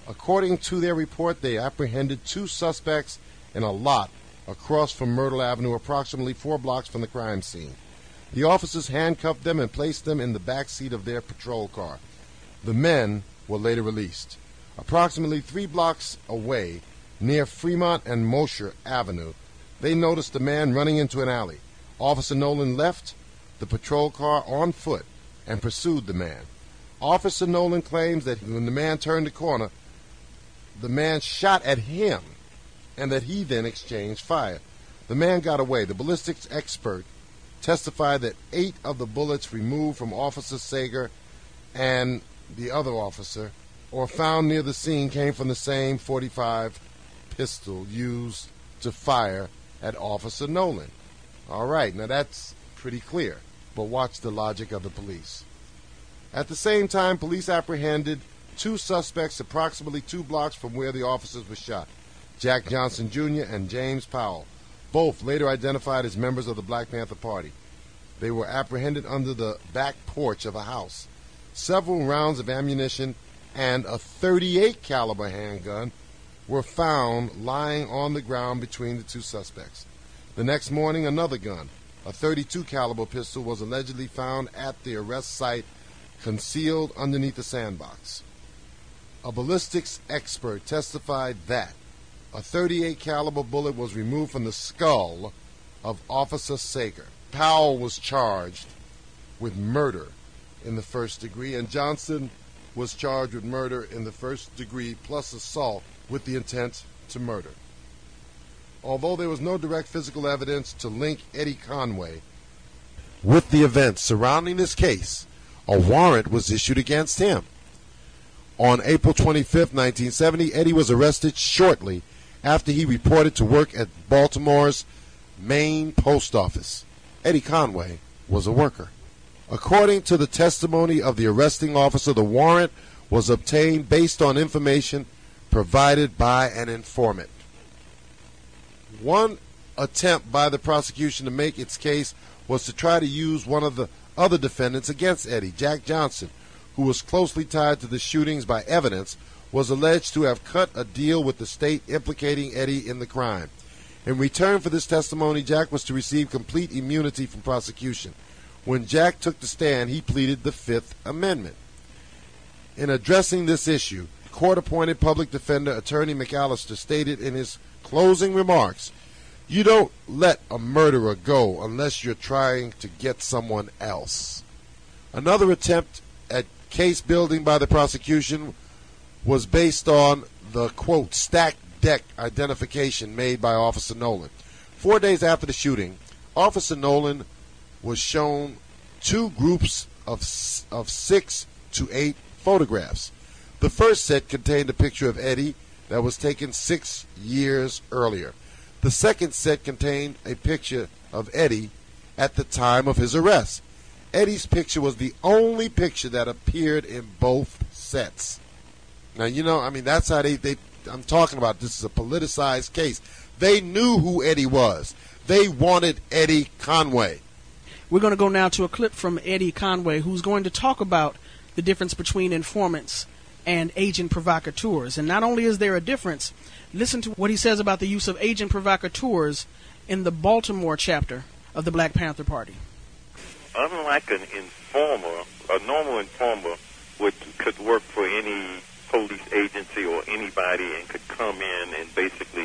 According to their report, they apprehended 2 suspects in a lot across from Myrtle Avenue, approximately 4 blocks from the crime scene. The officers handcuffed them and placed them in the back seat of their patrol car. The men were later released. Approximately 3 blocks away, near Fremont and Mosher Avenue, they noticed a man running into an alley. Officer Nolan left the patrol car on foot and pursued the man. Officer Nolan claims that when the man turned the corner, the man shot at him and that he then exchanged fire. The man got away. The ballistics expert testified that 8 of the bullets removed from Officer Sager and the other officer or found near the scene came from the same .45 pistol used to fire at Officer Nolan. All right, now that's pretty clear, but watch the logic of the police. At the same time, police apprehended 2 suspects approximately 2 blocks from where the officers were shot, Jack Johnson Jr. and James Powell, both later identified as members of the Black Panther Party. They were apprehended under the back porch of a house. Several rounds of ammunition and a .38 caliber handgun were found lying on the ground between the 2 suspects. The next morning, another gun, a .32 caliber pistol, was allegedly found at the arrest site, concealed underneath a sandbox. A ballistics expert testified that a .38 caliber bullet was removed from the skull of Officer Sager. Powell was charged with murder in the first degree, and Johnson was charged with murder in the first degree plus assault with the intent to murder. Although there was no direct physical evidence to link Eddie Conway with the events surrounding this case, a warrant was issued against him. On April 25, 1970, Eddie was arrested shortly after he reported to work at Baltimore's Main Post Office. Eddie Conway was a worker. According to the testimony of the arresting officer, the warrant was obtained based on information provided by an informant. One attempt by the prosecution to make its case was to try to use one of the other defendants against Eddie. Jack Johnson, who was closely tied to the shootings by evidence, was alleged to have cut a deal with the state implicating Eddie in the crime. In return for this testimony, Jack was to receive complete immunity from prosecution. When Jack took the stand, he pleaded the Fifth Amendment. In addressing this issue, court-appointed public defender Attorney McAllister stated in his closing remarks, "You don't let a murderer go unless you're trying to get someone else." Another attempt at case building by the prosecution was based on the, quote, stacked deck identification made by Officer Nolan. 4 days after the shooting, Officer Nolan was shown 2 groups of 6 to 8 photographs. The first set contained a picture of Eddie that was taken 6 years earlier. The second set contained a picture of Eddie at the time of his arrest. Eddie's picture was the only picture that appeared in both sets. Now, that's how I'm talking about. This is a politicized case. They knew who Eddie was. They wanted Eddie Conway. We're going to go now to a clip from Eddie Conway, who's going to talk about the difference between informants and agent provocateurs. And not only is there a difference, listen to what he says about the use of agent provocateurs in the Baltimore chapter of the Black Panther Party. Unlike an informer, a normal informer could work for any police agency or anybody and could come in and basically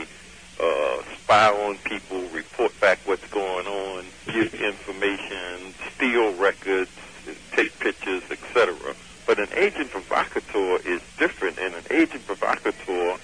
spy on people, report back what's going on, give information, steal records, take pictures, etc. But an agent provocateur is different, and an agent provocateur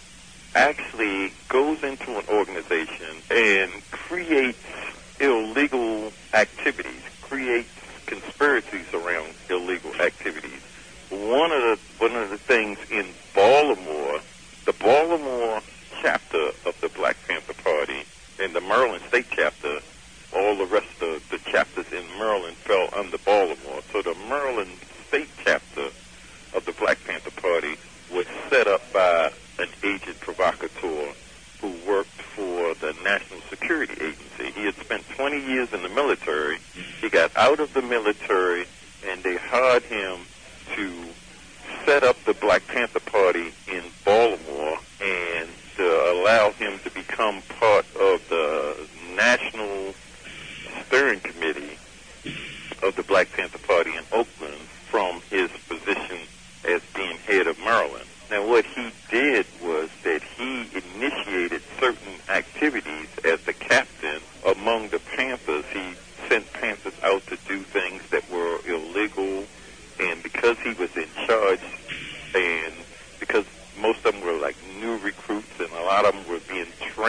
actually goes into an organization and creates illegal activities, creates conspiracies around illegal activities. One of the things in Baltimore, the Baltimore chapter of the Black Panther Party and the Maryland state chapter, all the rest of the chapters in Maryland fell under Baltimore. So the Maryland state chapter of the Black Panther Party was set up by an agent provocateur who worked for the National Security Agency. He had spent 20 years in the military. He got out of the military, and they hired him to set up the Black Panther Party in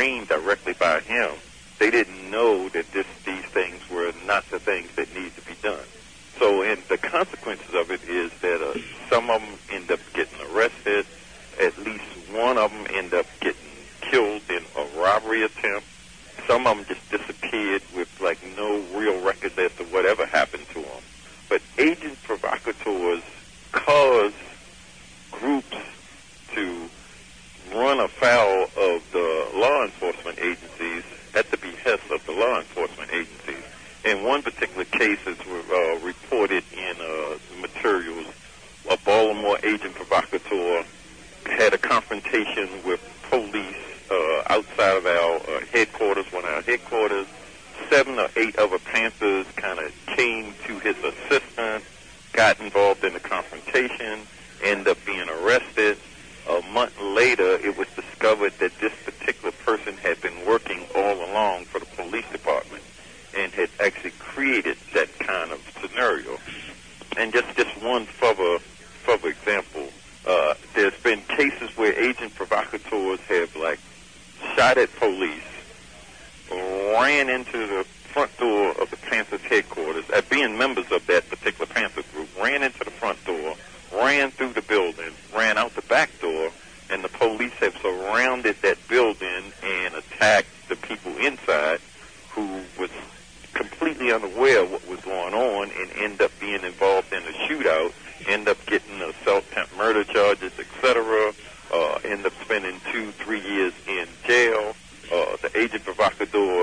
trained directly by him, they didn't know that these things were not the things that need to be done. So, and the consequences of it is that some of them end up getting arrested. At least one of them end up getting killed in a robbery attempt. Some of them just disappeared with like no real record as to whatever happened to them. But agent provocateurs cause groups to run afoul of the law enforcement agencies at the behest of the law enforcement agencies. In one particular case, as reported in materials, a Baltimore agent provocateur had a confrontation with police outside of our headquarters, one of our headquarters. 7 or 8 other Panthers kind of came to his assistance, got involved in the confrontation, ended up being arrested. A month later, it was discovered that this particular person had been working all along for the police department and had actually created that kind of scenario. And just one further example, there's been cases where agent provocateurs have like shot at police, ran into the front door of the Panthers headquarters, being members of that particular Panther group, ran into the front door, ran through the building, ran out the back door, and the police have surrounded that building and attacked the people inside who was completely unaware of what was going on and end up being involved in a shootout, end up getting assault, attempt murder charges, etc., end up spending 2-3 years in jail. The agent provocateur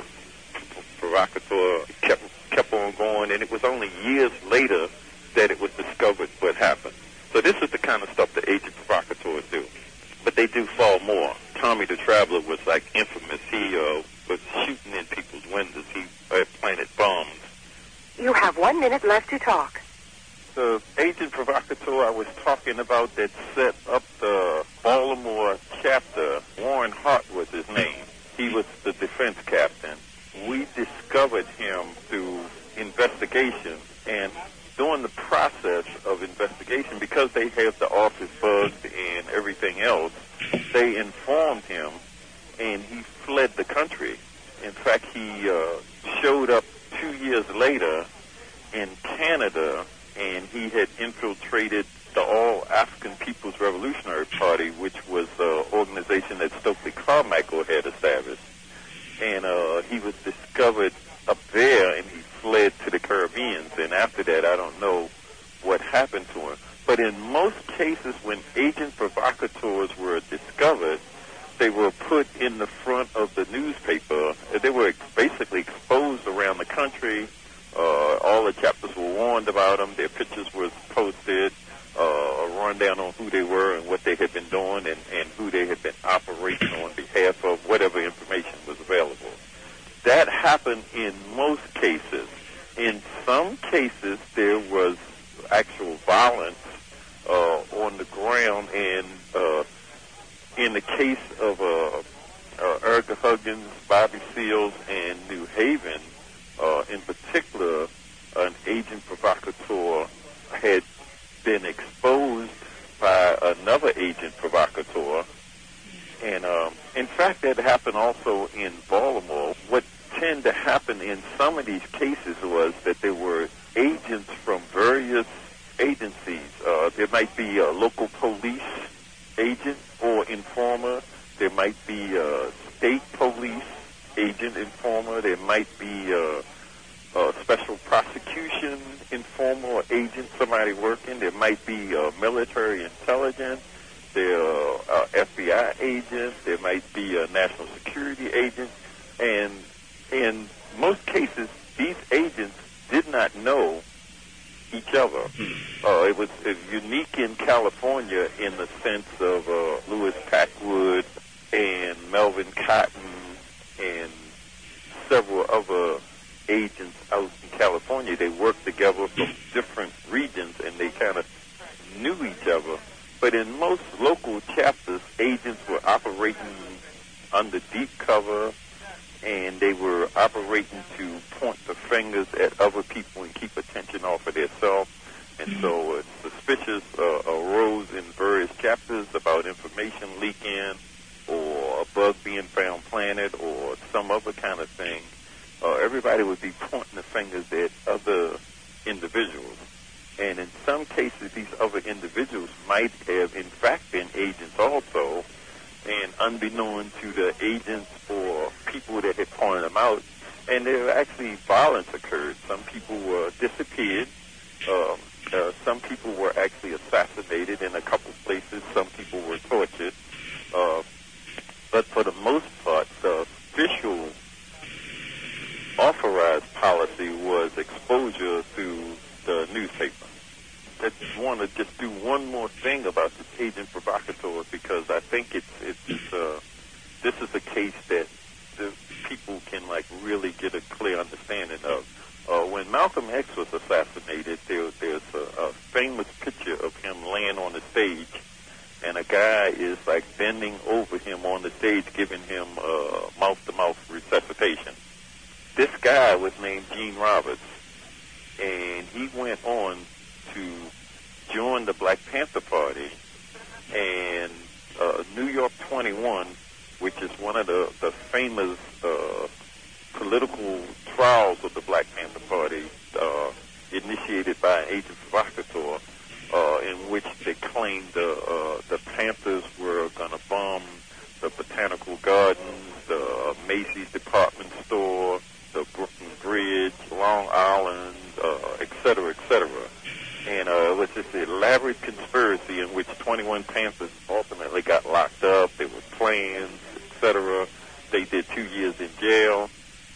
kept on going, and it was only years later that it was discovered what happened. So this is the kind of stuff the agent provocateurs do. But they do far more. Tommy the Traveler was like infamous. He was shooting in people's windows. He planted bombs. You have 1 minute left to talk. The agent provocateur I was talking about that set up the Baltimore chapter, Warren Hart was his name. He was the defense captain. We discovered him through investigation, and during the process of investigation, because they have the office bugged and everything else, they informed him, and he fled the country. In fact, he showed up 2 years later in Canada, and he had infiltrated the All-African People's Revolutionary Party, which was an organization that Stokely Carmichael had established. And he was discovered up there, and he fled to the Caribbean. And after that, I don't know what happened to him. But in most cases, when agent provocateurs were discovered, they were put in the front of the newspaper. They were basically exposed around the country. All the chapters were warned about them. Their pictures were posted, a rundown on who they were and what they had been doing and who they had been operating on behalf of, whatever information was available. That happened in most cases. In some cases, there was actual violence on the ground, and in the case of Erica Huggins, Bobby Seals, and New Haven, in particular, an agent provocateur had been exposed by another agent provocateur. And in fact, that happened also in Baltimore. What tended to happen in some of these cases was that there were agents from various agencies. There might be a local police agent or informer. There might be a state police agent informer. There might be a special prosecution informer or agent, somebody working. There might be military intelligence. There are FBI agents. There might be a national security agent. And in most cases, these agents did not know each other. It was unique in California in the sense of Louis Packwood and Melvin Cotton and several other agents out in California. They worked together from different regions, and they kind of knew each other. But in most local chapters, agents were operating under deep cover, and they were operating to point the fingers at other people and keep attention off of themselves. And so suspicious arose in various chapters about information leaking or a bug being found planted minute or some other kind of thing, everybody would be pointing the fingers at other individuals. And in some cases, these other individuals might have, in fact, been agents also. And unbeknown to the agents or people that had pointed them out, and there actually violence occurred. Some people were disappeared. Some people were actually assassinated in a couple places. Some people were tortured. But for the most part, the official authorized policy was exposure through the newspaper. I just want to just do one more thing about this agent provocateur, because I think this is a case that the people can really get a clear understanding of. When Malcolm X was assassinated, there's a famous picture of him laying on the stage, and a guy is bending over him on the stage, giving him mouth-to-mouth resuscitation. This guy was named Gene Roberts, and he went on to join the Black Panther Party, and New York 21, which is one of the famous political trials of the Black Panther Party, initiated by an agent provocateur, in which they claimed the Panthers were going to bomb the Botanical Gardens, the Macy's department store, the Brooklyn Bridge, Long Island, et cetera, et cetera. And it was this elaborate conspiracy in which 21 Panthers ultimately got locked up. There were plans, et cetera. They did 2 years in jail.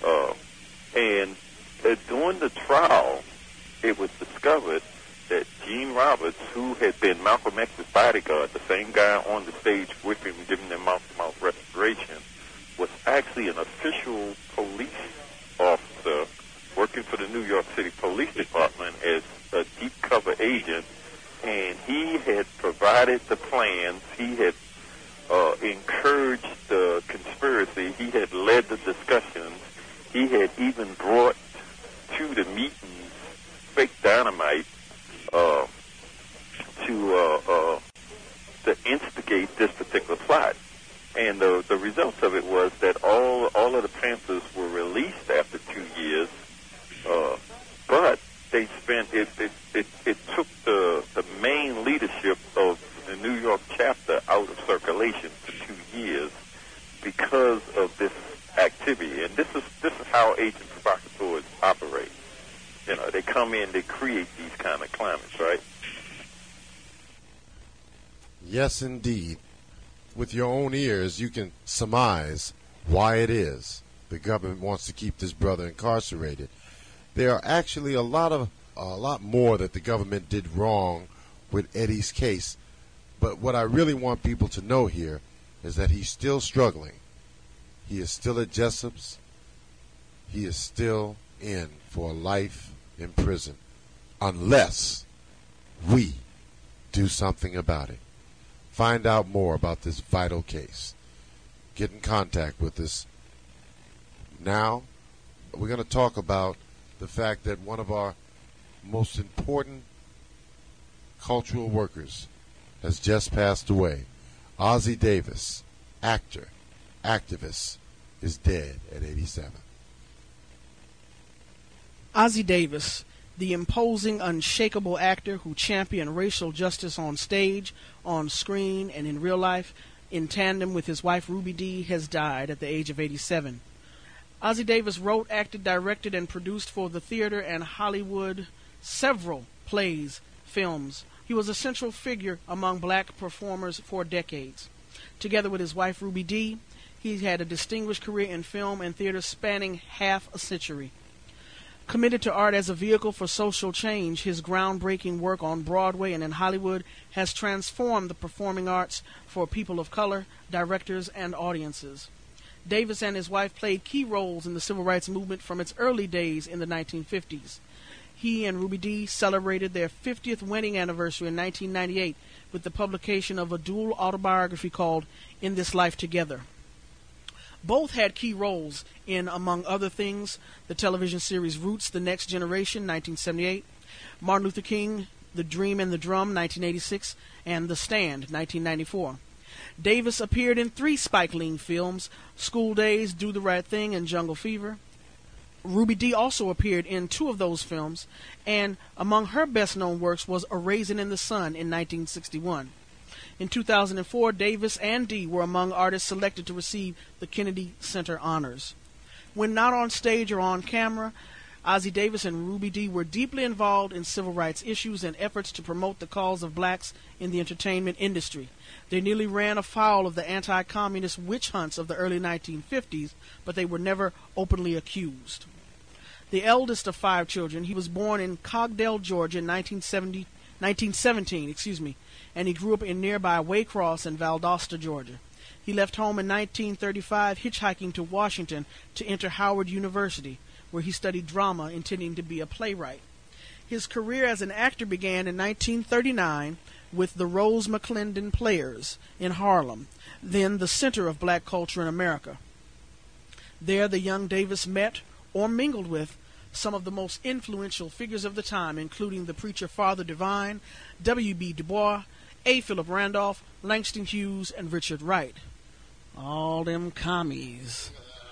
And during the trial, it was discovered that Gene Roberts, who had been Malcolm X's bodyguard, the same guy on the stage with him giving them mouth-to-mouth respiration, was actually an official police officer working for the New York City Police Department as a deep cover agent, and he had provided the plans. He had encouraged the conspiracy. He had led the discussions. He had even brought to the meetings fake dynamite to instigate this particular plot. And the results of it was that all of the Panthers were released after 2 years, but they spent it took the main leadership of the New York chapter out of circulation for 2 years because of this activity. And this is how agent provocateurs operate. They come in, they create these kind of climates, right? Yes, indeed. With your own ears, you can surmise why it is the government wants to keep this brother incarcerated. There are actually a lot more that the government did wrong with Eddie's case. But what I really want people to know here is that he's still struggling. He is still at Jessup's. He is still in for life in prison unless we do something about it. Find out more about this vital case. Get in contact with us. Now, we're going to talk about the fact that one of our most important cultural workers has just passed away. Ossie Davis, actor, activist, is dead at 87. Ossie Davis, the imposing, unshakable actor who championed racial justice on stage, on screen, and in real life, in tandem with his wife Ruby Dee, has died at the age of 87. Ossie Davis wrote, acted, directed, and produced for the theater and Hollywood several plays, films. He was a central figure among black performers for decades. Together with his wife Ruby Dee, he had a distinguished career in film and theater spanning half a century. Committed to art as a vehicle for social change, his groundbreaking work on Broadway and in Hollywood has transformed the performing arts for people of color, directors, and audiences. Davis and his wife played key roles in the civil rights movement from its early days in the 1950s. He and Ruby Dee celebrated their 50th wedding anniversary in 1998 with the publication of a dual autobiography called In This Life Together. Both had key roles in, among other things, the television series Roots, The Next Generation, 1978, Martin Luther King, The Dream and the Drum, 1986, and The Stand, 1994. Davis appeared in 3 Spike Lee films, School Days, Do the Right Thing, and Jungle Fever. Ruby Dee also appeared in 2 of those films, and among her best-known works was A Raisin in the Sun in 1961. In 2004, Davis and Dee were among artists selected to receive the Kennedy Center honors. When not on stage or on camera, Ossie Davis and Ruby Dee were deeply involved in civil rights issues and efforts to promote the cause of blacks in the entertainment industry. They nearly ran afoul of the anti-communist witch hunts of the early 1950s, but they were never openly accused. The eldest of 5 children, he was born in Cogdell, Georgia in 1917, and he grew up in nearby Waycross and Valdosta, Georgia. He left home in 1935, hitchhiking to Washington to enter Howard University, where he studied drama, intending to be a playwright. His career as an actor began in 1939 with the Rose McClendon Players in Harlem, then the center of black culture in America. There, the young Davis met or mingled with some of the most influential figures of the time, including the preacher Father Divine, W.B. Du Bois, A. Philip Randolph, Langston Hughes, and Richard Wright. All them commies.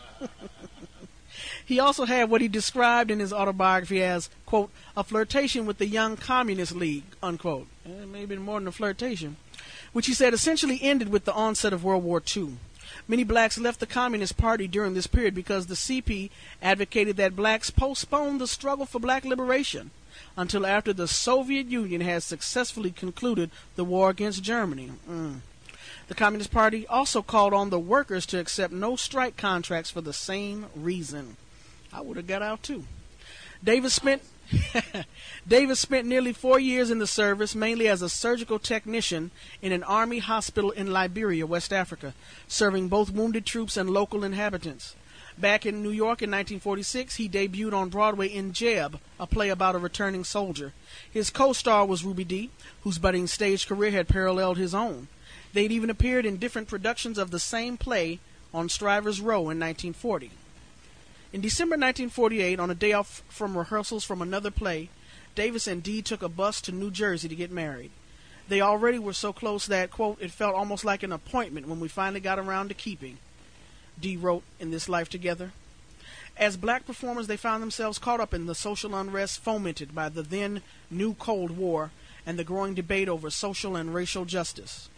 He also had what he described in his autobiography as, quote, a flirtation with the Young Communist League, unquote. Maybe more than a flirtation, which he said essentially ended with the onset of World War II. Many blacks left the Communist Party during this period because the CP advocated that blacks postpone the struggle for black liberation until after the Soviet Union has successfully concluded the war against Germany. The Communist Party also called on the workers to accept no strike contracts for the same reason. I would have got out too. Davis spent nearly 4 years in the service, mainly as a surgical technician in an army hospital in Liberia, West Africa, serving both wounded troops and local inhabitants. Back in New York in 1946, he debuted on Broadway in Jeb, a play about a returning soldier. His co-star was Ruby Dee, whose budding stage career had paralleled his own. They'd even appeared in different productions of the same play on Strivers Row in 1940. In December 1948, on a day off from rehearsals from another play, Davis and Dee took a bus to New Jersey to get married. They already were so close that, quote, it felt almost like an appointment when we finally got around to keeping, Dee wrote in This Life Together. As black performers, they found themselves caught up in the social unrest fomented by the then new Cold War and the growing debate over social and racial justice.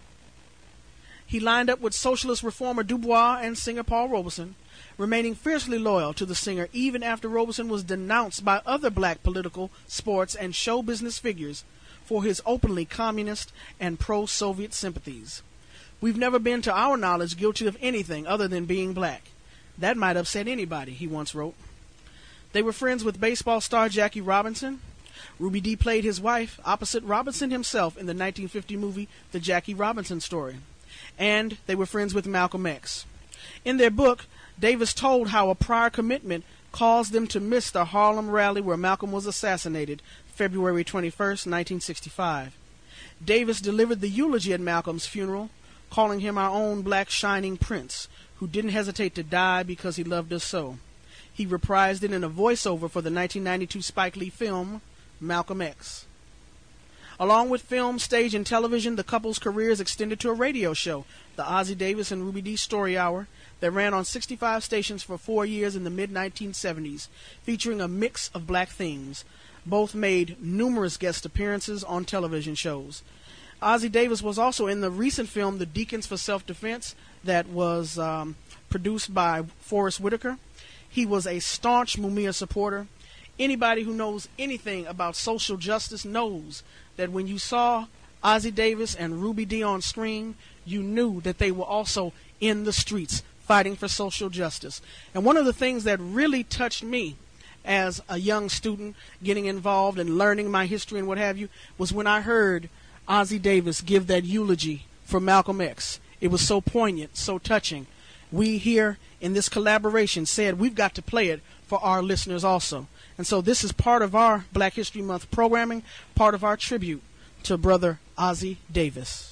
He lined up with socialist reformer Du Bois and singer Paul Robeson, remaining fiercely loyal to the singer even after Robeson was denounced by other black political, sports, and show business figures for his openly communist and pro-Soviet sympathies. We've never been, to our knowledge, guilty of anything other than being black. That might upset anybody, he once wrote. They were friends with baseball star Jackie Robinson. Ruby Dee played his wife opposite Robinson himself in the 1950 movie The Jackie Robinson Story. And they were friends with Malcolm X. In their book, Davis told how a prior commitment caused them to miss the Harlem rally where Malcolm was assassinated, February 21st, 1965. Davis delivered the eulogy at Malcolm's funeral, calling him our own black shining prince, who didn't hesitate to die because he loved us so. He reprised it in a voiceover for the 1992 Spike Lee film, Malcolm X. Along with film, stage, and television, the couple's careers extended to a radio show, the Ossie Davis and Ruby Dee Story Hour, that ran on 65 stations for 4 years in the mid-1970s, featuring a mix of black themes. Both made numerous guest appearances on television shows. Ossie Davis was also in the recent film The Deacons for Self-Defense that was produced by Forrest Whitaker. He was a staunch Mumia supporter. Anybody who knows anything about social justice knows that when you saw Ossie Davis and Ruby Dee on screen, you knew that they were also in the streets fighting for social justice. And one of the things that really touched me as a young student getting involved and learning my history and what have you was when I heard Ossie Davis give that eulogy for Malcolm X. It was so poignant, so touching. We here in this collaboration said we've got to play it for our listeners also. And so this is part of our Black History Month programming, part of our tribute to Brother Ossie Davis.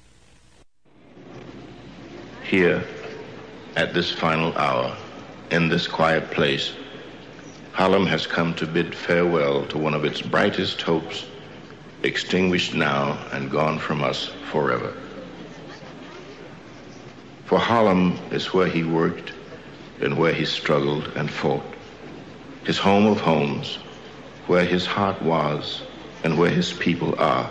Here, at this final hour, in this quiet place, Harlem has come to bid farewell to one of its brightest hopes, extinguished now and gone from us forever. For Harlem is where he worked and where he struggled and fought, his home of homes, where his heart was and where his people are.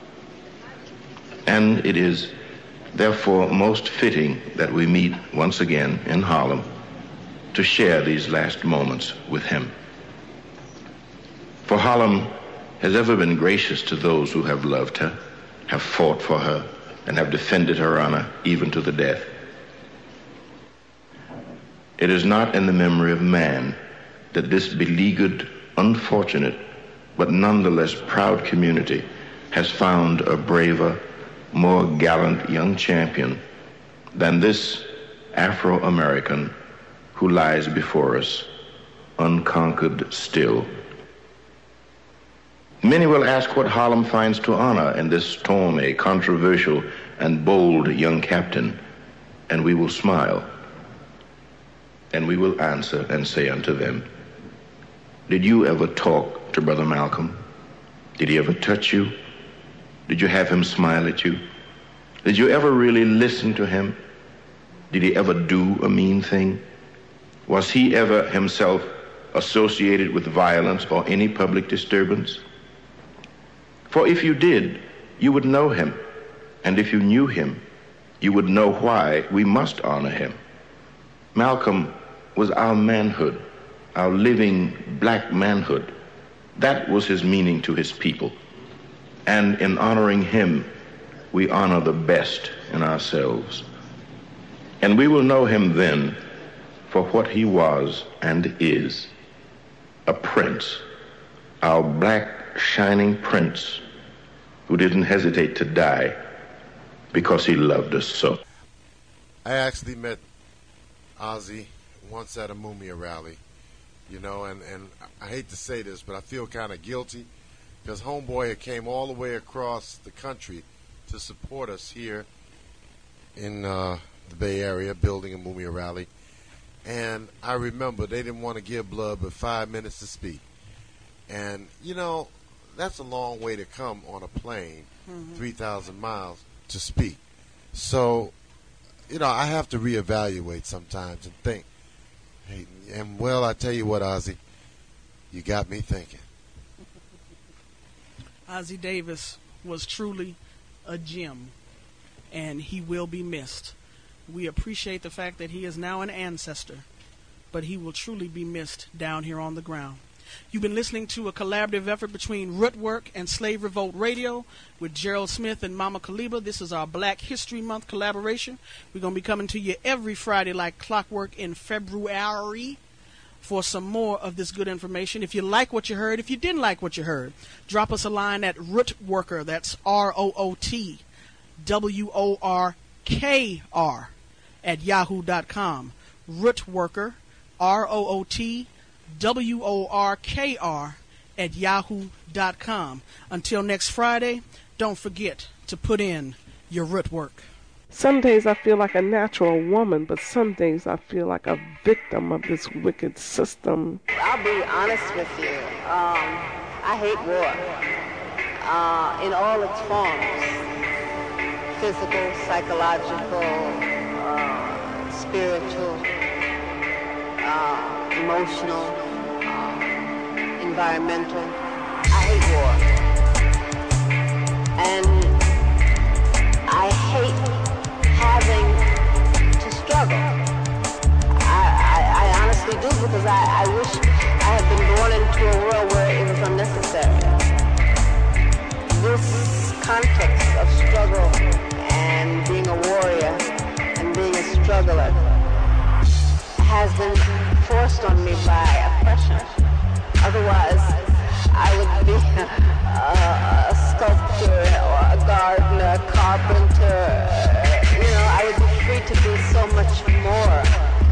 And it is therefore most fitting that we meet once again in Harlem to share these last moments with him. For Harlem has ever been gracious to those who have loved her, have fought for her, and have defended her honor even to the death. It is not in the memory of man that this beleaguered, unfortunate, but nonetheless proud community has found a braver, more gallant young champion than this Afro-American who lies before us, unconquered still. Many will ask what Harlem finds to honor in this stormy, controversial, and bold young captain, and we will smile, and we will answer and say unto them, did you ever talk to Brother Malcolm? Did he ever touch you? Did you have him smile at you? Did you ever really listen to him? Did he ever do a mean thing? Was he ever himself associated with violence or any public disturbance? For if you did, you would know him. And if you knew him, you would know why we must honor him. Malcolm was our manhood, our living black manhood. That was his meaning to his people. And in honoring him, we honor the best in ourselves. And we will know him then for what he was and is, a prince, our black shining prince who didn't hesitate to die because he loved us so. I actually met Ozzy once at a Mumia rally, you know, and I hate to say this, but I feel kind of guilty because Homeboy came all the way across the country to support us here in the Bay Area, building a Mumia rally. And I remember they didn't want to give Blood but 5 minutes to speak. And, you know, that's a long way to come on a plane, 3,000 miles to speak. So, you know, I have to reevaluate sometimes and think, hey, and well, I tell you what, Ozzy, you got me thinking. Ozzy Davis was truly a gem, and he will be missed. We appreciate the fact that he is now an ancestor, but he will truly be missed down here on the ground. You've been listening to a collaborative effort between Rootwork and Slave Revolt Radio with Gerald Smith and Mama Kaliba. This is our Black History Month collaboration. We're going to be coming to you every Friday like clockwork in February for some more of this good information. If you like what you heard, if you didn't like what you heard, drop us a line at Rootworker. That's ROOTWORKR at yahoo.com. Rootworker, ROOTWORKR at yahoo.com. Until next Friday, don't forget to put in your root work. Some days I feel like a natural woman, but some days I feel like a victim of this wicked system. I'll be honest with you. I hate war in all its forms. Physical, psychological, spiritual, emotional, environmental. I hate war. And I hate having to struggle. I honestly do, because I wish I had been born into a world where it was unnecessary. This context of struggle and being a warrior and being a struggler has been forced on me by oppression. Otherwise, I would be a sculptor or a gardener, a carpenter. You know, I would be free to do so much more.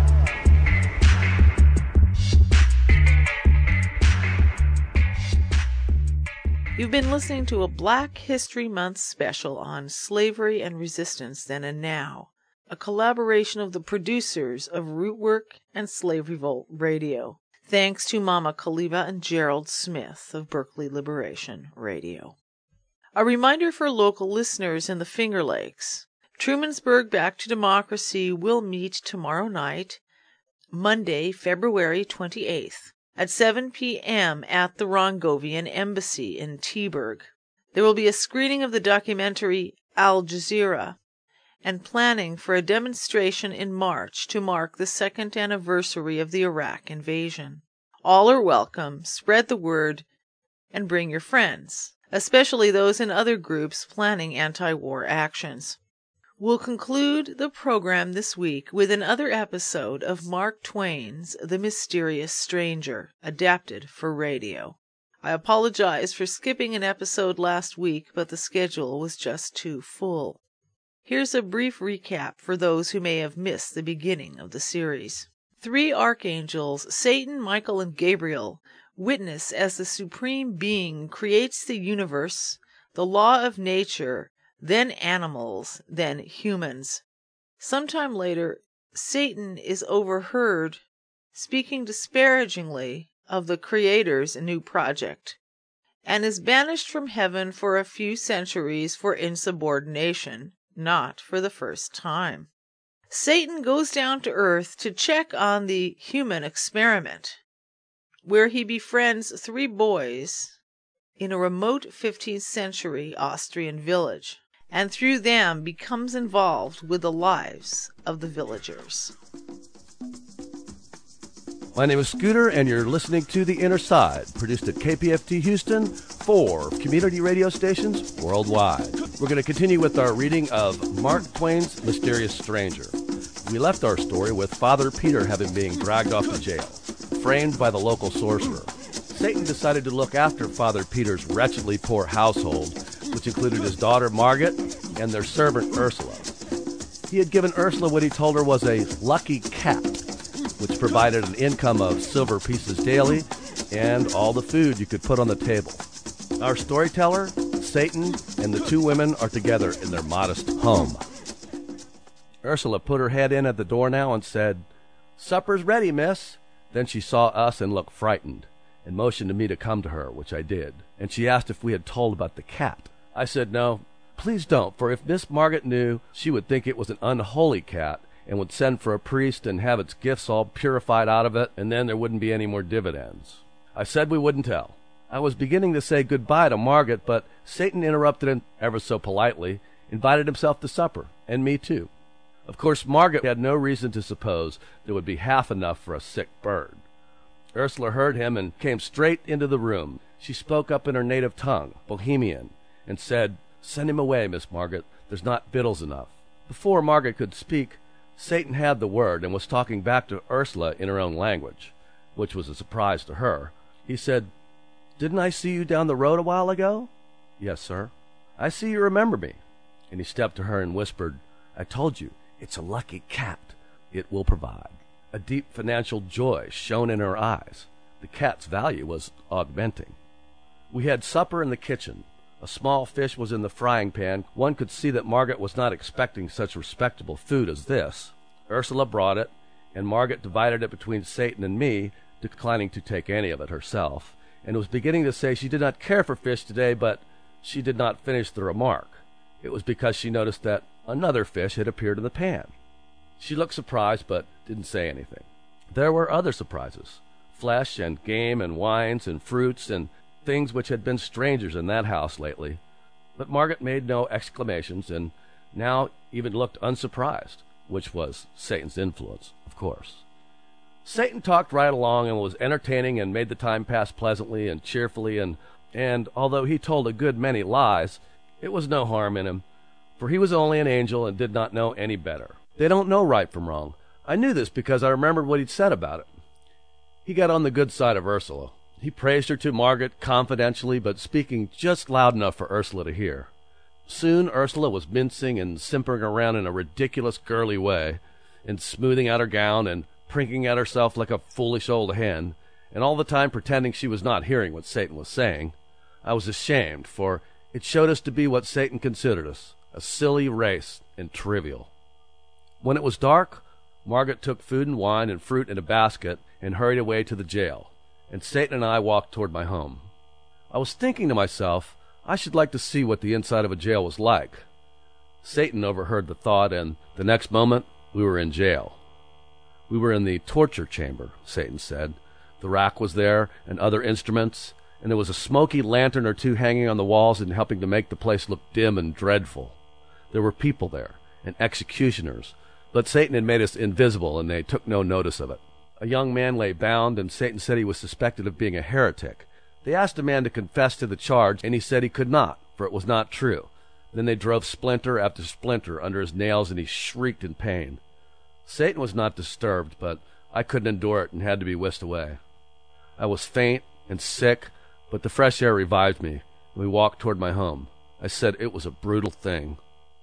You've been listening to a Black History Month special on slavery and resistance then and now, a collaboration of the producers of Rootwork and Slave Revolt Radio. Thanks to Mama Kaliba and Gerald Smith of Berkeley Liberation Radio. A reminder for local listeners in the Finger Lakes. Trumansburg Back to Democracy will meet tomorrow night, Monday, February 28th, at 7 p.m. at the Rongovian Embassy in Teaburg. There will be a screening of the documentary Al Jazeera, and planning for a demonstration in March to mark the 2nd anniversary of the Iraq invasion. All are welcome. Spread the word and bring your friends, especially those in other groups planning anti-war actions. We'll conclude the program this week with another episode of Mark Twain's The Mysterious Stranger, adapted for radio. I apologize for skipping an episode last week, but the schedule was just too full. Here's a brief recap for those who may have missed the beginning of the series. 3 archangels, Satan, Michael, and Gabriel, witness as the Supreme Being creates the universe, the law of nature, then animals, then humans. Sometime later, Satan is overheard speaking disparagingly of the Creator's new project, and is banished from heaven for a few centuries for insubordination, not for the first time. Satan goes down to earth to check on the human experiment, where he befriends 3 boys in a remote 15th century Austrian village, and through them becomes involved with the lives of the villagers. My name is Scooter, and you're listening to The Inner Side, produced at KPFT Houston for community radio stations worldwide. We're going to continue with our reading of Mark Twain's Mysterious Stranger. We left our story with Father Peter having been dragged off to jail, framed by the local sorcerer. Satan decided to look after Father Peter's wretchedly poor household, which included his daughter Margaret and their servant Ursula. He had given Ursula what he told her was a lucky cat, which provided an income of silver pieces daily and all the food you could put on the table. Our storyteller, Satan, and the 2 women are together in their modest home. Ursula put her head in at the door now and said, "Supper's ready, miss." Then she saw us and looked frightened, and motioned to me to come to her, which I did. And she asked if we had told about the cat. I said, "No, please don't, for if Miss Margaret knew, she would think it was an unholy cat, and would send for a priest and have its gifts all purified out of it, and then there wouldn't be any more dividends." I said we wouldn't tell. I was beginning to say goodbye to Margaret, but Satan interrupted and, ever so politely, invited himself to supper, and me too. Of course, Margaret had no reason to suppose there would be half enough for a sick bird. Ursula heard him and came straight into the room. She spoke up in her native tongue, Bohemian, and said, "Send him away, Miss Margaret. There's not victuals enough." Before Margaret could speak, Satan had the word and was talking back to Ursula in her own language, which was a surprise to her. He said, "Didn't I see you down the road a while ago?" "Yes, sir." "I see you remember me." And he stepped to her and whispered, "I told you, it's a lucky cat. It will provide." A deep financial joy shone in her eyes. The cat's value was augmenting. We had supper in the kitchen. A small fish was in the frying pan. One could see that Margaret was not expecting such respectable food as this. Ursula brought it, and Margaret divided it between Satan and me, declining to take any of it herself, and was beginning to say she did not care for fish today, but she did not finish the remark. It was because she noticed that another fish had appeared in the pan. She looked surprised, but didn't say anything. There were other surprises, flesh and game and wines and fruits and things which had been strangers in that house lately. But Margaret made no exclamations, and now even looked unsurprised, which was Satan's influence, of course. Satan talked right along and was entertaining and made the time pass pleasantly and cheerfully, and although he told a good many lies, it was no harm in him, for he was only an angel and did not know any better. They don't know right from wrong. I knew this because I remembered what he'd said about it. He got on the good side of Ursula. He praised her to Margaret confidentially, but speaking just loud enough for Ursula to hear. Soon Ursula was mincing and simpering around in a ridiculous girly way, and smoothing out her gown and prinking at herself like a foolish old hen, and all the time pretending she was not hearing what Satan was saying. I was ashamed, for it showed us to be what Satan considered us, a silly race and trivial. When it was dark, Margaret took food and wine and fruit in a basket and hurried away to the jail, and Satan and I walked toward my home. I was thinking to myself, I should like to see what the inside of a jail was like. Satan overheard the thought, and the next moment we were in jail. We were in the torture chamber, Satan said. The rack was there, and other instruments, and there was a smoky lantern or two hanging on the walls and helping to make the place look dim and dreadful. There were people there, and executioners, but Satan had made us invisible, and they took no notice of it. A young man lay bound, and Satan said he was suspected of being a heretic. They asked a man to confess to the charge, and he said he could not, for it was not true. Then they drove splinter after splinter under his nails, and he shrieked in pain. Satan was not disturbed, but I couldn't endure it and had to be whisked away. I was faint and sick, but the fresh air revived me, and we walked toward my home. I said it was a brutal thing.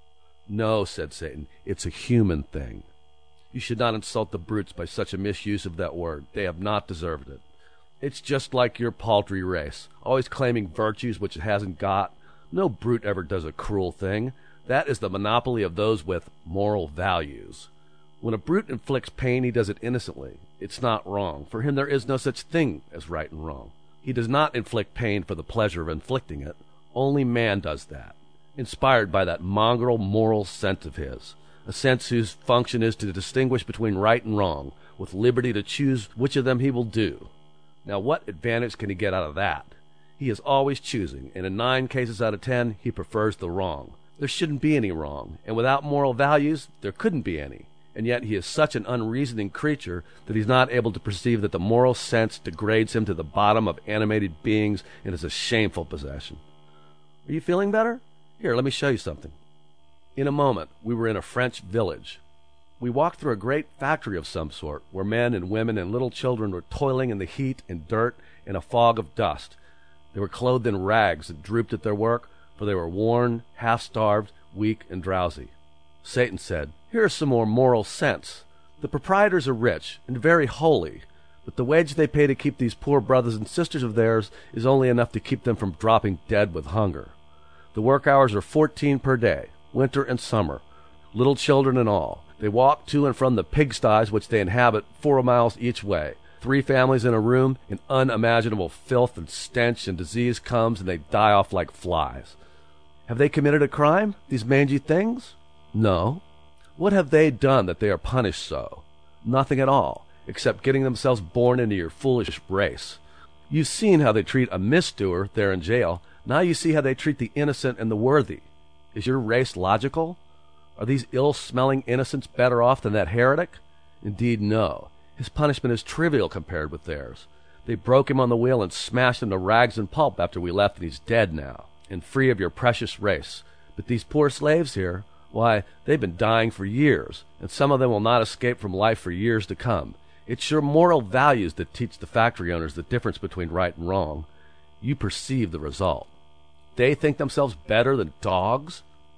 No, said Satan, it's a human thing. You should not insult the brutes by such a misuse of that word. They have not deserved it. It's just like your paltry race, always claiming virtues which it hasn't got. No brute ever does a cruel thing. That is the monopoly of those with moral values. When a brute inflicts pain, he does it innocently. It's not wrong. For him there is no such thing as right and wrong. He does not inflict pain for the pleasure of inflicting it. Only man does that, inspired by that mongrel moral sense of his, a sense whose function is to distinguish between right and wrong, with liberty to choose which of them he will do. Now what advantage can he get out of that? He is always choosing, and in 9 cases out of 10, he prefers the wrong. There shouldn't be any wrong, and without moral values, there couldn't be any. And yet he is such an unreasoning creature that he's not able to perceive that the moral sense degrades him to the bottom of animated beings and is a shameful possession. Are you feeling better? Here, let me show you something. In a moment, we were in a French village. We walked through a great factory of some sort, where men and women and little children were toiling in the heat and dirt and a fog of dust. They were clothed in rags that drooped at their work, for they were worn, half-starved, weak, and drowsy. Satan said, "Here is some more moral sense. The proprietors are rich and very holy, but the wage they pay to keep these poor brothers and sisters of theirs is only enough to keep them from dropping dead with hunger. The work hours are 14 per day, winter and summer, little children and all. They walk to and from the pigsties which they inhabit 4 miles each way. 3 families in a room, in unimaginable filth and stench, and disease comes, and they die off like flies. Have they committed a crime, these mangy things? No. What have they done that they are punished so? Nothing at all, except getting themselves born into your foolish race. You've seen how they treat a misdoer there in jail. Now you see how they treat the innocent and the worthy. Is your race logical? Are these ill-smelling innocents better off than that heretic? Indeed, no. His punishment is trivial compared with theirs. They broke him on the wheel and smashed him to rags and pulp after we left, and he's dead now, and free of your precious race. But these poor slaves here, why, they've been dying for years, and some of them will not escape from life for years to come. It's your moral values that teach the factory owners the difference between right and wrong. You perceive the result. They think themselves better than dogs?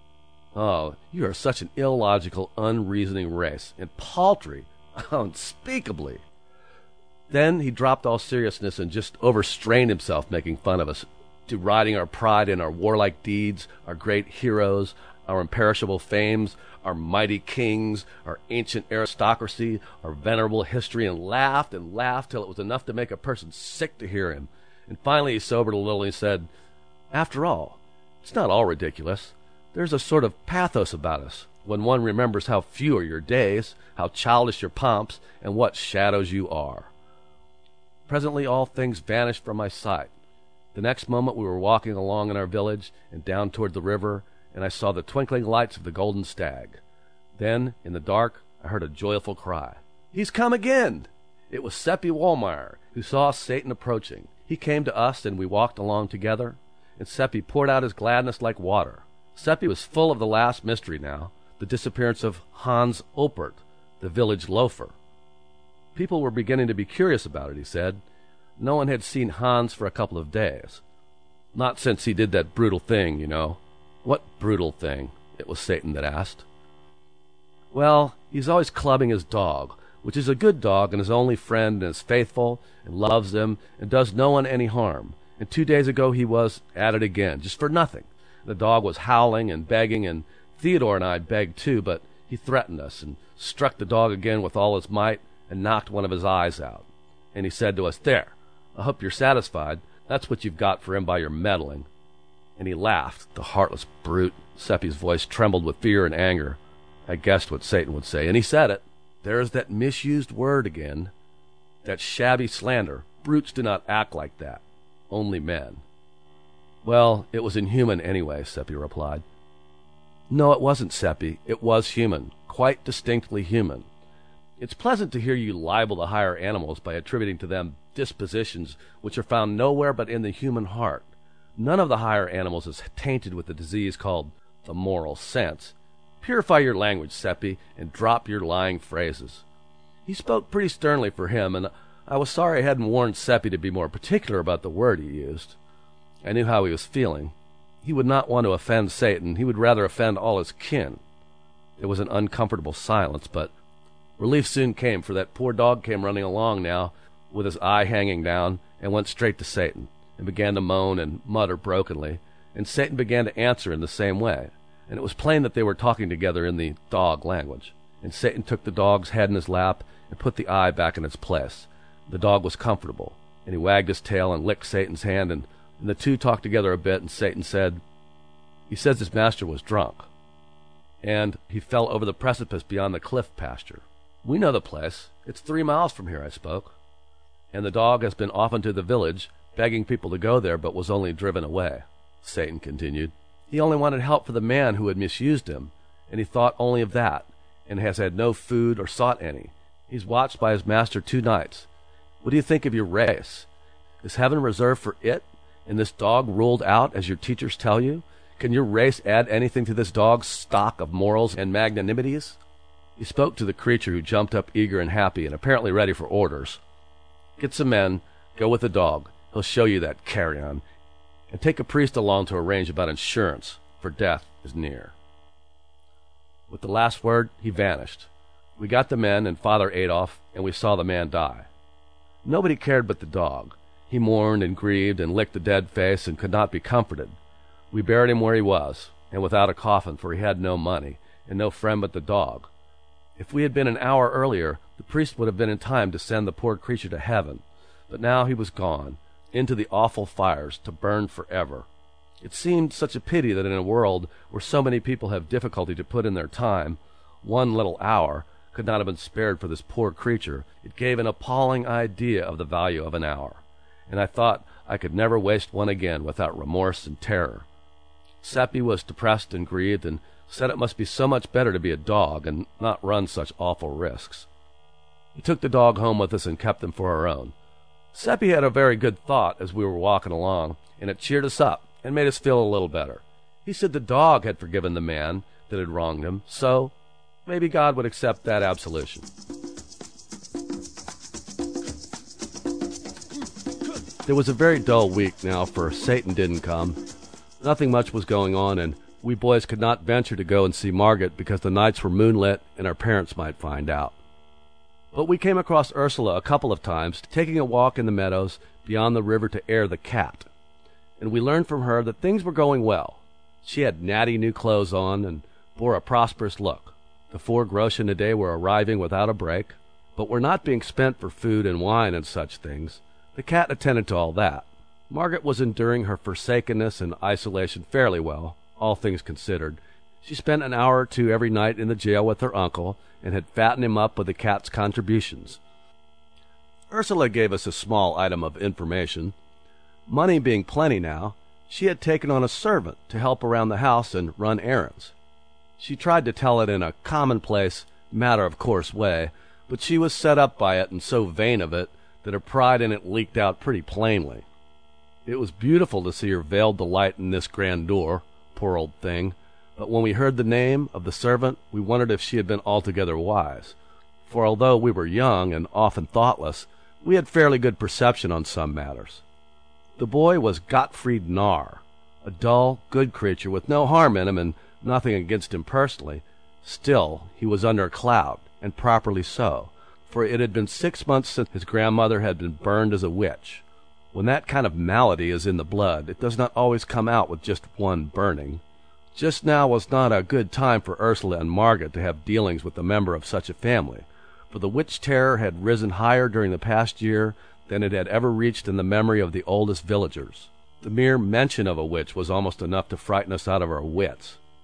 Oh, you are such an illogical, unreasoning race, and paltry, unspeakably." Then he dropped all seriousness and just overstrained himself making fun of us, deriding our pride in our warlike deeds, our great heroes, our imperishable fames, our mighty kings, our ancient aristocracy, our venerable history, and laughed till it was enough to make a person sick to hear him. And finally he sobered a little and he said, "After all, it's not all ridiculous. There's a sort of pathos about us, when one remembers how few are your days, how childish your pomps, and what shadows you are." Presently all things vanished from my sight. The next moment we were walking along in our village and down toward the river, and I saw the twinkling lights of the Golden Stag. Then, in the dark, I heard a joyful cry. "He's come again!" It was Seppi Wohlmeyer, who saw Satan approaching. He came to us, and we walked along together, and Seppi poured out his gladness like water. Seppi was full of the last mystery now, the disappearance of Hans Oppert, the village loafer. People were beginning to be curious about it, he said. No one had seen Hans for a couple of days. Not since he did that brutal thing, you know. What brutal thing? It was Satan that asked. Well, he's always clubbing his dog, which is a good dog and his only friend and is faithful and loves him and does no one any harm. And 2 days ago he was at it again, just for nothing. The dog was howling and begging, and Theodore and I begged too, but he threatened us and struck the dog again with all his might and knocked one of his eyes out. And he said to us, "There, I hope you're satisfied. That's what you've got for him by your meddling." And he laughed, the heartless brute. Seppi's voice trembled with fear and anger. I guessed what Satan would say, and he said it. There's that misused word again. That shabby slander. Brutes do not act like that. Only men. Well, it was inhuman anyway, Seppi replied. No, it wasn't, Seppi. It was human. Quite distinctly human. It's pleasant to hear you libel the higher animals by attributing to them dispositions which are found nowhere but in the human heart. None of the higher animals is tainted with the disease called the moral sense. Purify your language, Seppi, and drop your lying phrases. He spoke pretty sternly for him, and I was sorry I hadn't warned Seppi to be more particular about the word he used. I knew how he was feeling. He would not want to offend Satan. He would rather offend all his kin. There was an uncomfortable silence, but relief soon came, for that poor dog came running along now, with his eye hanging down, and went straight to Satan, and began to moan and mutter brokenly, and Satan began to answer in the same way, and it was plain that they were talking together in the dog language. And Satan took the dog's head in his lap and put the eye back in its place. The dog was comfortable, and he wagged his tail and licked Satan's hand, and the two talked together a bit, and Satan said, "He says his master was drunk, and he fell over the precipice beyond the cliff pasture. We know the place. It's 3 miles from here," I spoke. "And the dog has been often to the village, begging people to go there, but was only driven away," Satan continued. "He only wanted help for the man who had misused him, and he thought only of that, and has had no food or sought any. He's watched by his master 2 nights. What do you think of your race? Is heaven reserved for it, and this dog ruled out, as your teachers tell you? Can your race add anything to this dog's stock of morals and magnanimities?" He spoke to the creature, who jumped up eager and happy and apparently ready for orders. "Get some men, go with the dog. He'll show you that carrion. And take a priest along to arrange about insurance, for death is near." With the last word, he vanished. We got the men and Father Adolf, and we saw the man die. Nobody cared but the dog. He mourned and grieved and licked the dead face and could not be comforted. We buried him where he was, and without a coffin, for he had no money, and no friend but the dog. If we had been an hour earlier, the priest would have been in time to send the poor creature to heaven. But now he was gone, into the awful fires, to burn forever. It seemed such a pity that in a world where so many people have difficulty to put in their time, 1 little hour could not have been spared for this poor creature. It gave an appalling idea of the value of an hour, and I thought I could never waste one again without remorse and terror. Seppi was depressed and grieved, and said it must be so much better to be a dog and not run such awful risks. We took the dog home with us and kept him for our own. Seppi had a very good thought as we were walking along, and it cheered us up and made us feel a little better. He said the dog had forgiven the man that had wronged him, so maybe God would accept that absolution. There was a very dull week now, for Satan didn't come. Nothing much was going on, and we boys could not venture to go and see Margaret because the nights were moonlit and our parents might find out. But we came across Ursula a couple of times, taking a walk in the meadows beyond the river to air the cat, and we learned from her that things were going well. She had natty new clothes on and bore a prosperous look. The 4 groschen a day were arriving without a break, but were not being spent for food and wine and such things. The cat attended to all that. Margaret was enduring her forsakenness and isolation fairly well, all things considered. She spent an hour or 2 every night in the jail with her uncle, and had fattened him up with the cat's contributions. Ursula gave us a small item of information. Money being plenty now, she had taken on a servant to help around the house and run errands. She tried to tell it in a commonplace, matter-of-course way, but she was set up by it and so vain of it that her pride in it leaked out pretty plainly. It was beautiful to see her veiled delight in this grandeur, poor old thing, but when we heard the name of the servant, we wondered if she had been altogether wise, for although we were young and often thoughtless, we had fairly good perception on some matters. The boy was Gottfried Narr, a dull, good creature with no harm in him and nothing against him personally. Still, he was under a cloud, and properly so, for it had been 6 months since his grandmother had been burned as a witch. When that kind of malady is in the blood, it does not always come out with just one burning. Just now was not a good time for Ursula and Margaret to have dealings with a member of such a family, for the witch terror had risen higher during the past year than it had ever reached in the memory of the oldest villagers. The mere mention of a witch was almost enough to frighten us out of our wits.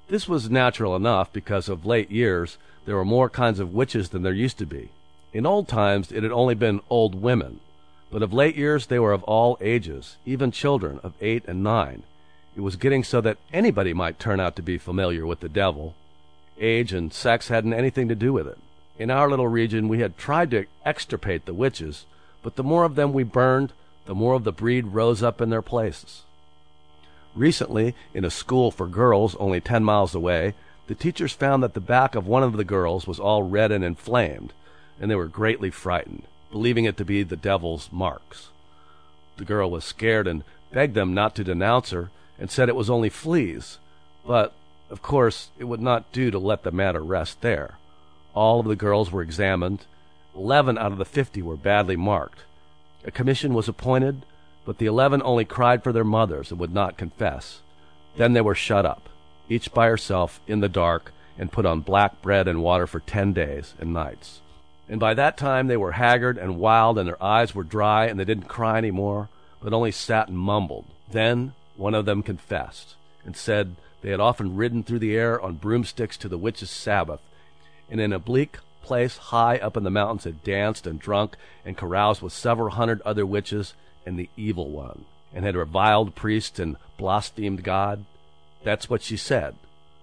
This was natural enough because of late years there were more kinds of witches than there used to be. In old times it had only been old women, but of late years they were of all ages, even children of 8 and 9. It was getting so that anybody might turn out to be familiar with the devil. Age and sex hadn't anything to do with it. In our little region we had tried to extirpate the witches, but the more of them we burned, the more of the breed rose up in their places. Recently, in a school for girls only 10 miles away, the teachers found that the back of one of the girls was all red and inflamed, and they were greatly frightened, believing it to be the devil's marks. The girl was scared and begged them not to denounce her, and said it was only fleas. But, of course, it would not do to let the matter rest there. All of the girls were examined. 11 out of the 50 were badly marked. A commission was appointed, but the 11 only cried for their mothers and would not confess. Then they were shut up, each by herself in the dark, and put on black bread and water for 10 days and nights. And by that time they were haggard and wild, and their eyes were dry, and they didn't cry any more, but only sat and mumbled. Then one of them confessed, and said they had often ridden through the air on broomsticks to the witches' Sabbath, and in a bleak place high up in the mountains had danced and drunk and caroused with several hundred other witches and the evil one, and had reviled priests and blasphemed God. That's what she said.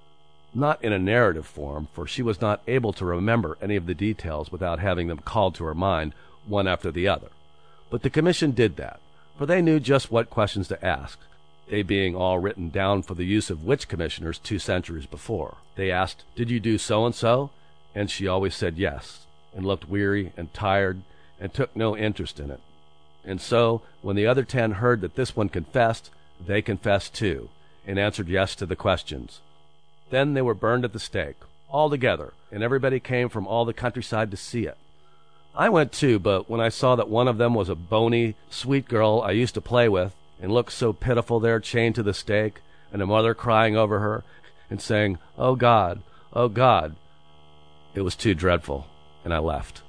Not in a narrative form, for she was not able to remember any of the details without having them called to her mind one after the other. But the commission did that, for they knew just what questions to ask, they being all written down for the use of witch commissioners 2 centuries before. They asked, "Did you do so-and-so?" And she always said yes, and looked weary and tired, and took no interest in it. And so, when the other 10 heard that this one confessed, they confessed too, and answered yes to the questions. Then they were burned at the stake, all together, and everybody came from all the countryside to see it. I went too, but when I saw that one of them was a bony, sweet girl I used to play with, and looked so pitiful there chained to the stake, and a mother crying over her, and saying, "Oh God, oh God," it was too dreadful, and I left.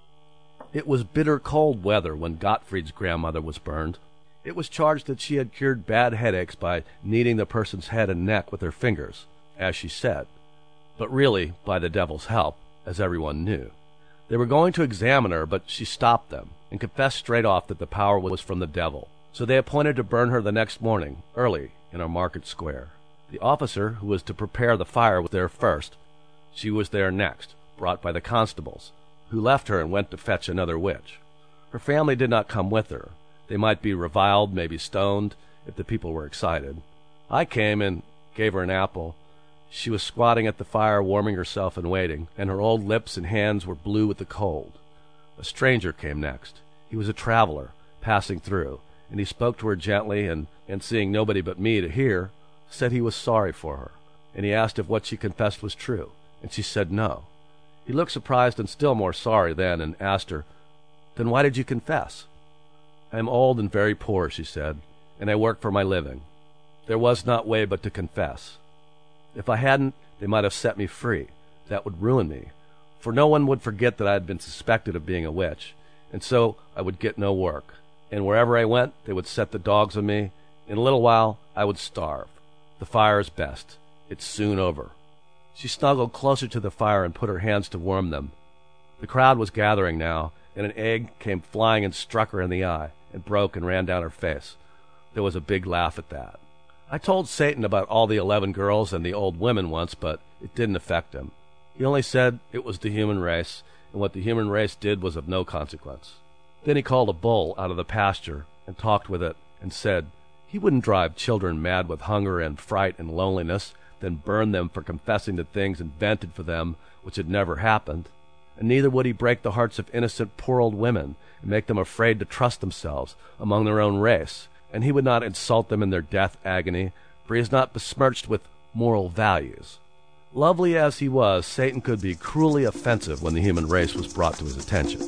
It was bitter cold weather when Gottfried's grandmother was burned. It was charged that she had cured bad headaches by kneading the person's head and neck with her fingers, as she said, but really by the devil's help, as everyone knew. They were going to examine her, but she stopped them, and confessed straight off that the power was from the devil. So they appointed to burn her the next morning, early, in our market square. The officer who was to prepare the fire was there first. She was there next, brought by the constables, who left her and went to fetch another witch. Her family did not come with her. They might be reviled, maybe stoned, if the people were excited. I came and gave her an apple. She was squatting at the fire, warming herself and waiting, and her old lips and hands were blue with the cold. A stranger came next. He was a traveler, passing through, and he spoke to her gently, and seeing nobody but me to hear, said he was sorry for her, and he asked if what she confessed was true, and she said no. He looked surprised and still more sorry then, and asked her, "Then why did you confess?" "I am old and very poor," she said, "and I work for my living. There was not way but to confess. If I hadn't, they might have set me free. That would ruin me, for no one would forget that I had been suspected of being a witch, and so I would get no work. And wherever I went, they would set the dogs on me. In a little while, I would starve. The fire is best. It's soon over." She snuggled closer to the fire and put her hands to warm them. The crowd was gathering now, and an egg came flying and struck her in the eye, and broke and ran down her face. There was a big laugh at that. I told Satan about all the 11 girls and the old women once, but it didn't affect him. He only said it was the human race, and what the human race did was of no consequence. Then he called a bull out of the pasture and talked with it, and said he wouldn't drive children mad with hunger and fright and loneliness, then burn them for confessing to things invented for them which had never happened. And neither would he break the hearts of innocent poor old women and make them afraid to trust themselves among their own race. And he would not insult them in their death agony, for he is not besmirched with moral values. Lovely as he was, Satan could be cruelly offensive when the human race was brought to his attention.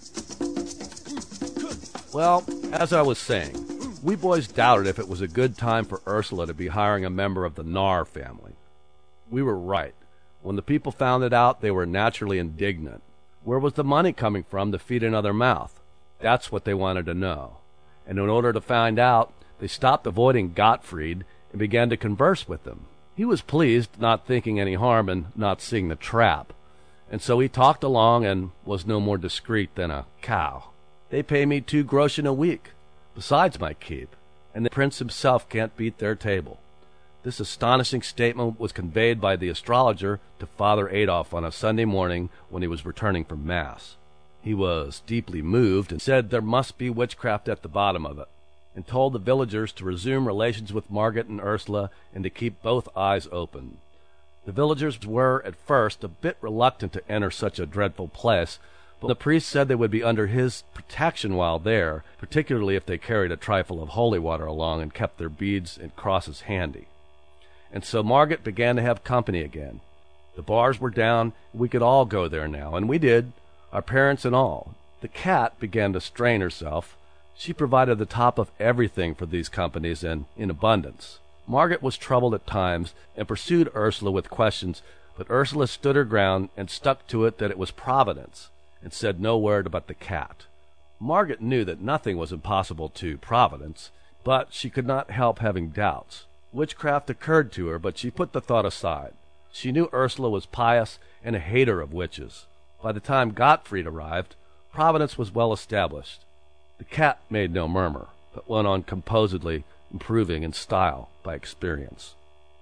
Well, as I was saying, we boys doubted if it was a good time for Ursula to be hiring a member of the Narr family. We were right. When the people found it out, they were naturally indignant. Where was the money coming from to feed another mouth? That's what they wanted to know. And in order to find out, they stopped avoiding Gottfried and began to converse with him. He was pleased, not thinking any harm and not seeing the trap, and so he talked along and was no more discreet than a cow. They pay me 2 groschen a week, besides my keep, and the prince himself can't beat their table. This astonishing statement was conveyed by the astrologer to Father Adolf on a Sunday morning when he was returning from Mass. He was deeply moved and said there must be witchcraft at the bottom of it, and told the villagers to resume relations with Margaret and Ursula and to keep both eyes open. The villagers were, at first, a bit reluctant to enter such a dreadful place, but the priest said they would be under his protection while there, particularly if they carried a trifle of holy water along and kept their beads and crosses handy. And so Margaret began to have company again. The bars were down, we could all go there now, and we did, our parents and all. The cat began to strain herself. She provided the top of everything for these companies and in abundance. Margaret was troubled at times and pursued Ursula with questions, but Ursula stood her ground and stuck to it that it was Providence, and said no word about the cat. Margaret knew that nothing was impossible to Providence, but she could not help having doubts. Witchcraft occurred to her, but she put the thought aside. She knew Ursula was pious and a hater of witches. By the time Gottfried arrived, Providence was well established. The cat made no murmur, but went on composedly, improving in style by experience.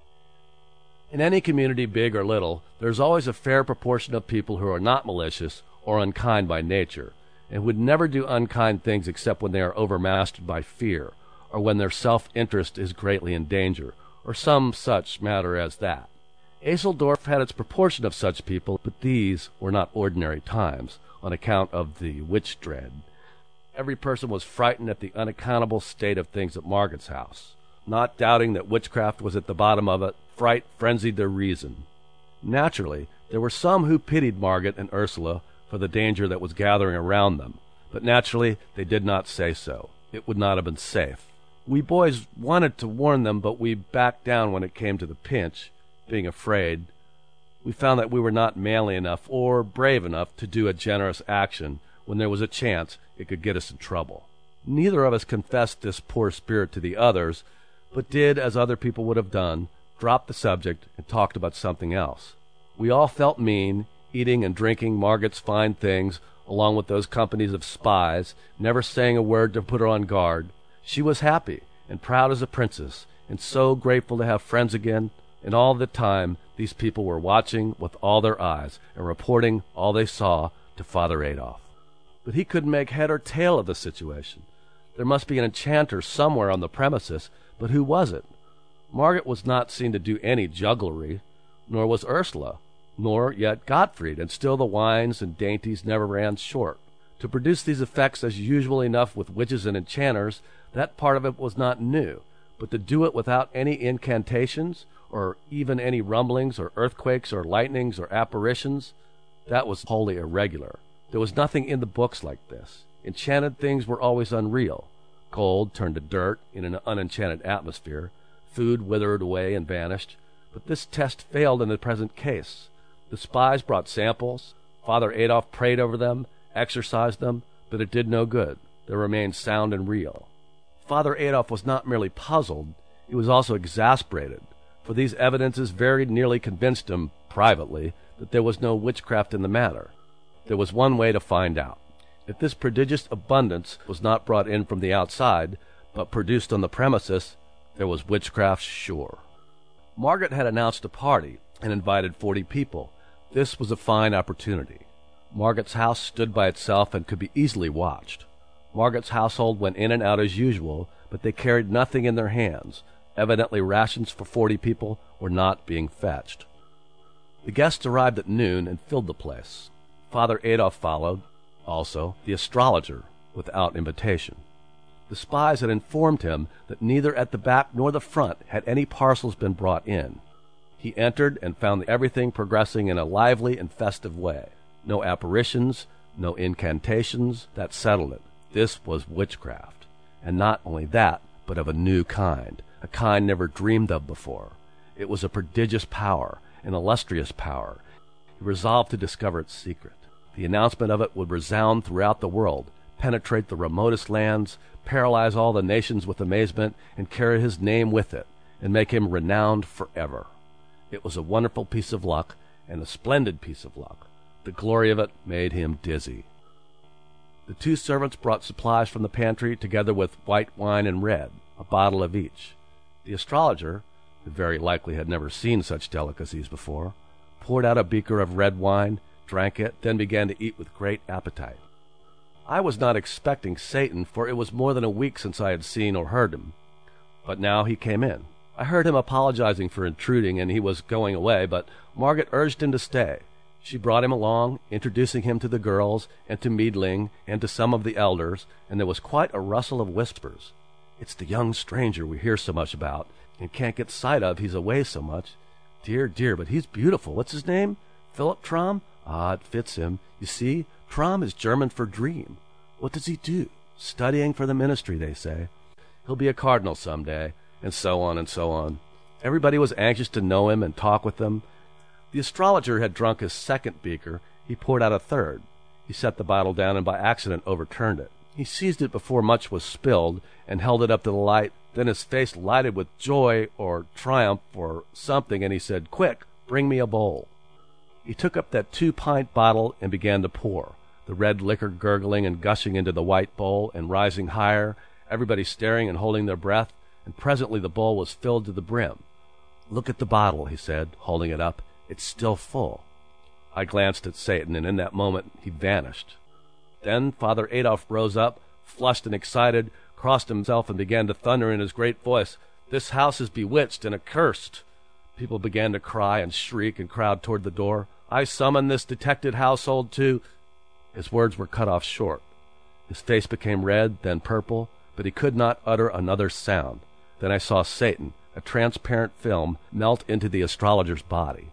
In any community, big or little, there is always a fair proportion of people who are not malicious or unkind by nature, and would never do unkind things except when they are overmastered by fear, or when their self-interest is greatly in danger, or some such matter as that. Aseldorf had its proportion of such people, but these were not ordinary times, on account of the witch-dread. Every person was frightened at the unaccountable state of things at Margaret's house. Not doubting that witchcraft was at the bottom of it, fright frenzied their reason. Naturally, there were some who pitied Margaret and Ursula for the danger that was gathering around them, but naturally they did not say so. It would not have been safe. We boys wanted to warn them, but we backed down when it came to the pinch, being afraid. We found that we were not manly enough or brave enough to do a generous action when there was a chance it could get us in trouble. Neither of us confessed this poor spirit to the others, but did, as other people would have done, drop the subject and talked about something else. We all felt mean, eating and drinking Margaret's fine things, along with those companies of spies, never saying a word to put her on guard. She was happy and proud as a princess, and so grateful to have friends again, and all the time these people were watching with all their eyes and reporting all they saw to Father Adolf. But he couldn't make head or tail of the situation. There must be an enchanter somewhere on the premises, but who was it? Margaret was not seen to do any jugglery, nor was Ursula, nor yet Gottfried, and still the wines and dainties never ran short. To produce these effects as usual enough with witches and enchanters, that part of it was not new, but to do it without any incantations, or even any rumblings or earthquakes or lightnings or apparitions, that was wholly irregular. There was nothing in the books like this. Enchanted things were always unreal. Gold turned to dirt in an unenchanted atmosphere. Food withered away and vanished. But this test failed in the present case. The spies brought samples. Father Adolf prayed over them, exorcised them, but it did no good. They remained sound and real. Father Adolf was not merely puzzled, he was also exasperated, for these evidences very nearly convinced him, privately, that there was no witchcraft in the matter. There was one way to find out. If this prodigious abundance was not brought in from the outside, but produced on the premises, there was witchcraft sure. Margaret had announced a party and invited 40 people. This was a fine opportunity. Margaret's house stood by itself and could be easily watched. Margaret's household went in and out as usual, but they carried nothing in their hands. Evidently rations for 40 people were not being fetched. The guests arrived at noon and filled the place. Father Adolf followed, also the astrologer, without invitation. The spies had informed him that neither at the back nor the front had any parcels been brought in. He entered and found everything progressing in a lively and festive way. No apparitions, no incantations, that settled it. This was witchcraft, and not only that, but of a new kind, a kind never dreamed of before. It was a prodigious power, an illustrious power. He resolved to discover its secret. The announcement of it would resound throughout the world, penetrate the remotest lands, paralyze all the nations with amazement, and carry his name with it, and make him renowned forever. It was a wonderful piece of luck, and a splendid piece of luck. The glory of it made him dizzy. The two servants brought supplies from the pantry, together with white wine and red, a bottle of each. The astrologer, who very likely had never seen such delicacies before, poured out a beaker of red wine, drank it, then began to eat with great appetite. I was not expecting Satan, for it was more than a week since I had seen or heard him. But now he came in. I heard him apologizing for intruding, and he was going away, but Margaret urged him to stay. She brought him along, introducing him to the girls, and to Meidling, and to some of the elders, and there was quite a rustle of whispers. "It's the young stranger we hear so much about, and can't get sight of, he's away so much. Dear, dear, but he's beautiful. What's his name? Philip Traum? Ah, it fits him. You see, Traum is German for dream. What does he do? Studying for the ministry, they say. He'll be a cardinal some day," and so on and so on. Everybody was anxious to know him and talk with him. The astrologer had drunk his second beaker. He poured out a third. He set the bottle down and by accident overturned it. He seized it before much was spilled and held it up to the light. Then his face lighted with joy or triumph or something, and he said, "Quick, bring me a bowl." He took up that 2-pint bottle and began to pour, the red liquor gurgling and gushing into the white bowl and rising higher, everybody staring and holding their breath, and presently the bowl was filled to the brim. "Look at the bottle," he said, holding it up. "It's still full." I glanced at Satan, and in that moment he vanished. Then Father Adolf rose up, flushed and excited, crossed himself, and began to thunder in his great voice, "This house is bewitched and accursed." People began to cry and shriek and crowd toward the door. "I summon this detected household to—" His words were cut off short. His face became red, then purple, but he could not utter another sound. Then I saw Satan, a transparent film, melt into the astrologer's body.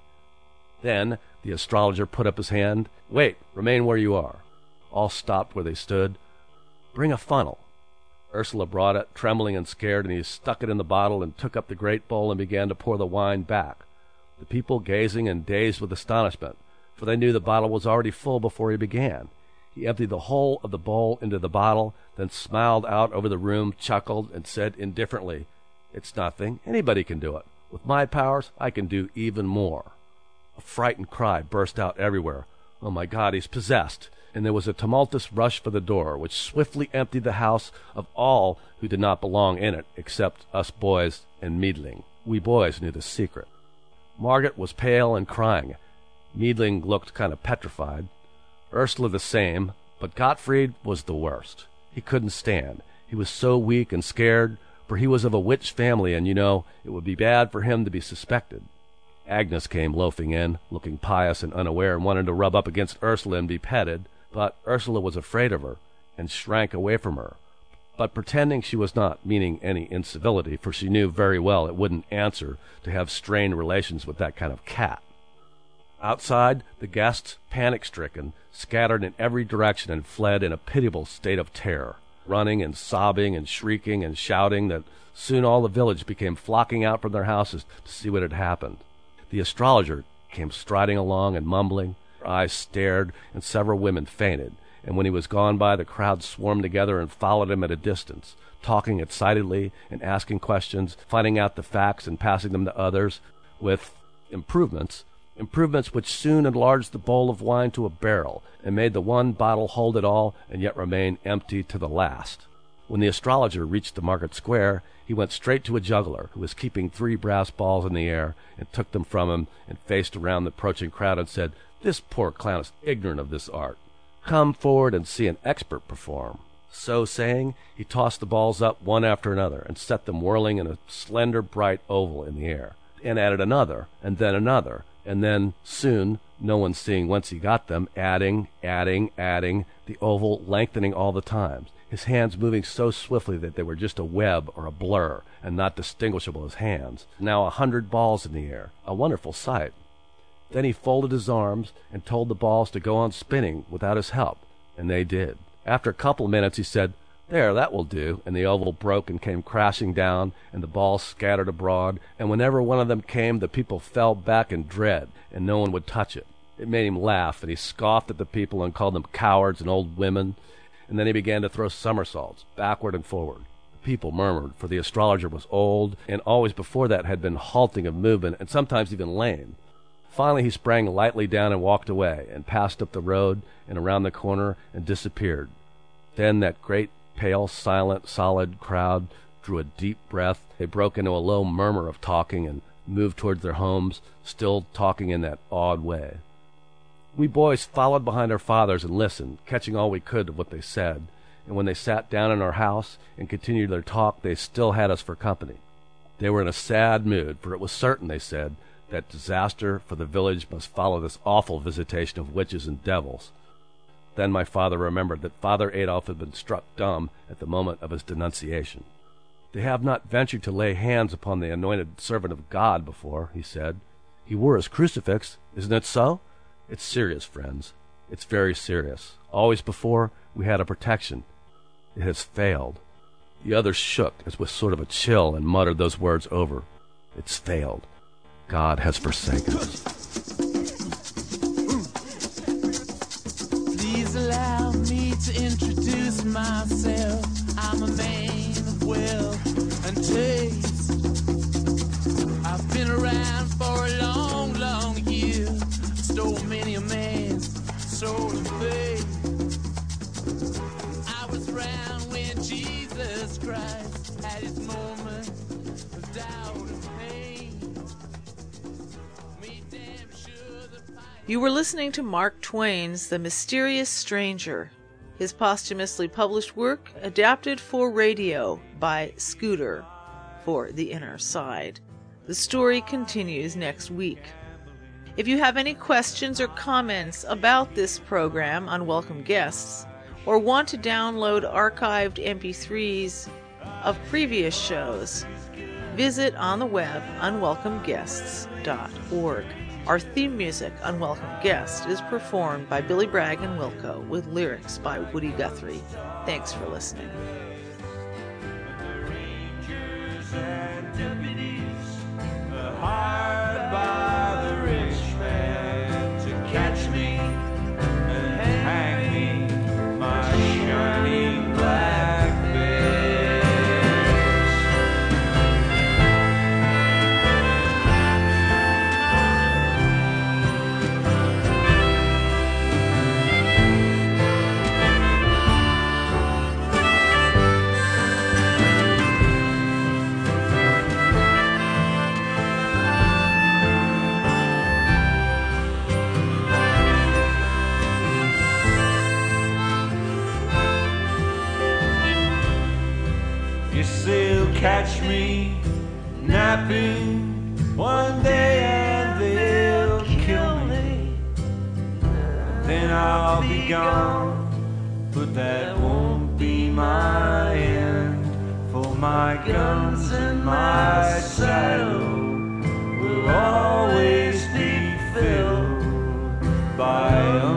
Then the astrologer put up his hand. "Wait, remain where you are." All stopped where they stood. "Bring a funnel." Ursula brought it, trembling and scared, and he stuck it in the bottle and took up the great bowl and began to pour the wine back. The people gazing and dazed with astonishment, for they knew the bottle was already full before he began. He emptied the whole of the bowl into the bottle, then smiled out over the room, chuckled, and said indifferently, "It's nothing. Anybody can do it. With my powers, I can do even more." A frightened cry burst out everywhere. "Oh, my God, he's possessed!" And there was a tumultuous rush for the door, which swiftly emptied the house of all who did not belong in it, except us boys and Meidling. We boys knew the secret. Margaret was pale and crying. Meidling looked kind of petrified. Ursula the same, but Gottfried was the worst. He couldn't stand. He was so weak and scared, for he was of a witch family, and, you know, it would be bad for him to be suspected. Agnes came loafing in, looking pious and unaware, and wanted to rub up against Ursula and be petted, but Ursula was afraid of her, and shrank away from her, but pretending she was not meaning any incivility, for she knew very well it wouldn't answer to have strained relations with that kind of cat. Outside, the guests, panic-stricken, scattered in every direction and fled in a pitiable state of terror, running and sobbing and shrieking and shouting that soon all the village became flocking out from their houses to see what had happened. The astrologer came striding along and mumbling. Her eyes stared, and several women fainted, and when he was gone by, the crowd swarmed together and followed him at a distance, talking excitedly and asking questions, finding out the facts and passing them to others, with improvements which soon enlarged the bowl of wine to a barrel, and made the one bottle hold it all and yet remain empty to the last. When the astrologer reached the market square, he went straight to a juggler who was keeping 3 brass balls in the air, and took them from him, and faced around the approaching crowd and said, "This poor clown is ignorant of this art. Come forward and see an expert perform." So saying, he tossed the balls up one after another, and set them whirling in a slender, bright oval in the air, and added another, and then soon, no one seeing whence he got them, adding, the oval lengthening all the time, his hands moving so swiftly that they were just a web or a blur, and not distinguishable as hands. Now 100 balls in the air, a wonderful sight. Then he folded his arms and told the balls to go on spinning without his help, and they did. After a couple of minutes he said, "There, that will do," and the oval broke and came crashing down, and the balls scattered abroad, and whenever one of them came, the people fell back in dread, and no one would touch it. It made him laugh, and he scoffed at the people and called them cowards and old women, and then he began to throw somersaults, backward and forward. The people murmured, for the astrologer was old, and always before that had been halting of movement, and sometimes even lame. Finally he sprang lightly down and walked away, and passed up the road and around the corner and disappeared. Then that great, pale, silent, solid crowd drew a deep breath. They broke into a low murmur of talking and moved towards their homes, still talking in that awed way. We boys followed behind our fathers and listened, catching all we could of what they said, and when they sat down in our house and continued their talk, they still had us for company. They were in a sad mood, for it was certain, they said, that disaster for the village must follow this awful visitation of witches and devils. Then my father remembered that Father Adolf had been struck dumb at the moment of his denunciation. "They have not ventured to lay hands upon the anointed servant of God before," he said. "He wore his crucifix, isn't it so? It's serious, friends. It's very serious. Always before, we had a protection. It has failed." The others shook as with sort of a chill and muttered those words over. "It's failed. God has forsaken us." Please allow me to introduce myself. I'm a man of wealth and taste. I've been around for a long, long year. Stole many a man's soul and faith. I was around when Jesus Christ had his moment of doubt and pain. Made damn sure the You were listening to Mark Twain's The Mysterious Stranger, his posthumously published work adapted for radio by Scooter for The Inner Side. The story continues next week. If you have any questions or comments about this program, Unwelcome Guests, or want to download archived MP3s of previous shows, visit on the web unwelcomeguests.org. Our theme music, Unwelcome Guest, is performed by Billy Bragg and Wilco with lyrics by Woody Guthrie. Thanks for listening. hired by the rich man to catch me and hang me, my shining black catch me napping one day and they'll kill me. Then I'll be gone, but that won't be my end. For my guns and my saddle will always be filled by